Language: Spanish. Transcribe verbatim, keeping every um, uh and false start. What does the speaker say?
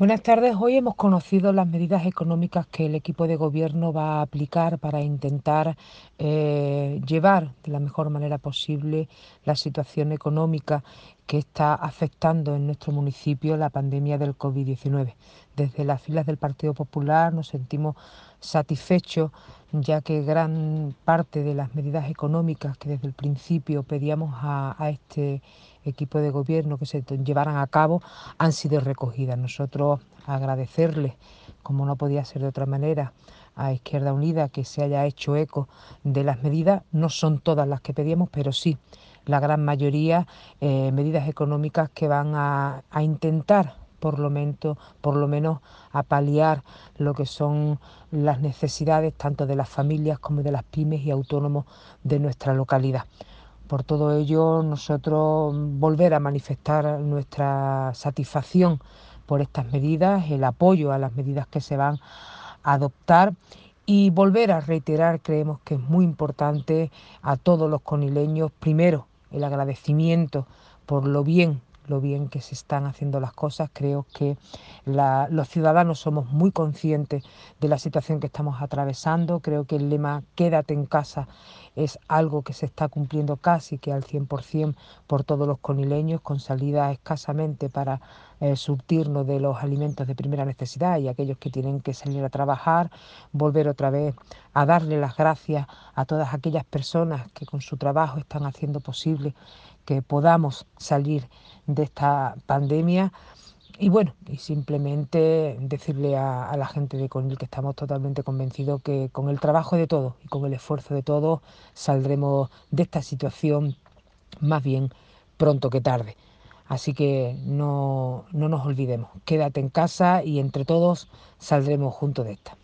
Buenas tardes. Hoy hemos conocido las medidas económicas que el equipo de gobierno va a aplicar para intentar eh, llevar de la mejor manera posible la situación económica que está afectando en nuestro municipio la pandemia del COVID diecinueve. Desde las filas del Partido Popular nos sentimos satisfechos, ya que gran parte de las medidas económicas que desde el principio pedíamos a, a este equipo de gobierno que se llevaran a cabo han sido recogidas. Nosotros agradecerles, como no podía ser de otra manera, a Izquierda Unida que se haya hecho eco de las medidas. No son todas las que pedíamos, pero sí la gran mayoría, eh, medidas económicas que van a, a intentar por lo, menos, por lo menos a paliar lo que son las necesidades tanto de las familias como de las pymes y autónomos de nuestra localidad. Por todo ello, nosotros volver a manifestar nuestra satisfacción por estas medidas, el apoyo a las medidas que se van a adoptar y volver a reiterar, creemos que es muy importante a todos los conileños, primero el agradecimiento por lo bien, lo bien que se están haciendo las cosas. Creo que la, los ciudadanos somos muy conscientes de la situación que estamos atravesando. Creo que el lema "Quédate en casa" es algo que se está cumpliendo casi que al cien por ciento por todos los conileños, con salida escasamente para eh, surtirnos de los alimentos de primera necesidad y aquellos que tienen que salir a trabajar, volver otra vez a darle las gracias a todas aquellas personas que con su trabajo están haciendo posible que podamos salir de esta pandemia. Y bueno, y simplemente decirle a, a la gente de Conil que estamos totalmente convencidos que con el trabajo de todos y con el esfuerzo de todos saldremos de esta situación más bien pronto que tarde. Así que no, no nos olvidemos, quédate en casa y entre todos saldremos juntos de esta.